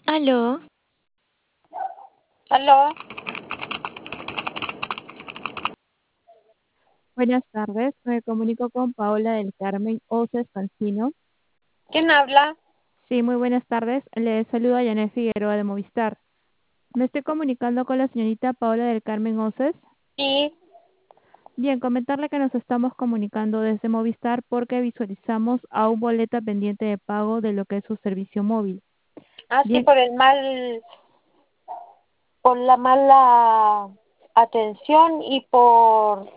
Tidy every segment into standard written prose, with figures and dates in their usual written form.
Aló, ¿Aló? Buenas tardes, me comunico con Paola del Carmen Oces Cancino. ¿Quién habla? Sí, muy buenas tardes. Le saluda Janet Figueroa de Movistar. Me estoy comunicando con la señorita Paola del Carmen Oces. Sí. Bien, comentarle que nos estamos comunicando desde Movistar porque visualizamos a un boleta pendiente de pago de lo que es su servicio móvil. Ah, sí, Bien, por la mala atención y por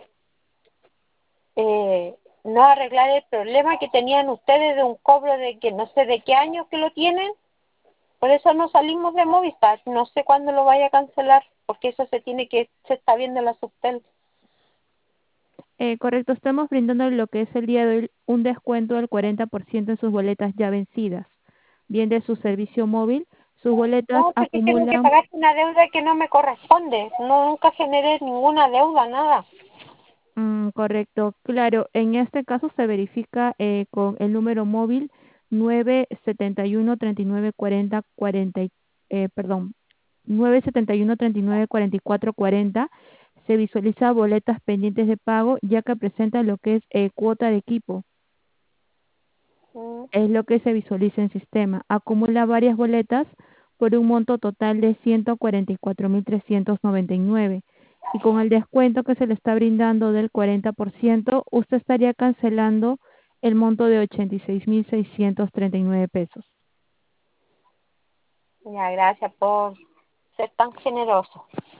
no arreglar el problema que tenían ustedes de un cobro de que no sé de qué año que lo tienen. Por eso no salimos de Movistar. No sé cuándo lo vaya a cancelar, porque eso se está viendo en la Subtel. correcto, estamos brindando lo que es el día de hoy un descuento del 40% en sus boletas ya vencidas. Bien, de su servicio móvil, sus boletas No, porque tengo que acumulan. pagar una deuda que no me corresponde. No, nunca generé ninguna deuda, nada. Correcto, claro. En este caso se verifica con el número móvil 971 39 40 40, perdón, 971 39 44 40. Se visualiza boletas pendientes de pago ya que presenta lo que es cuota de equipo. Mm. Es lo que se visualiza en sistema. Acumula varias boletas por un monto total de 144.399 y con el descuento que se le está brindando del 40%, usted estaría cancelando el monto de 86.639 pesos. Ya, gracias por ser tan generoso.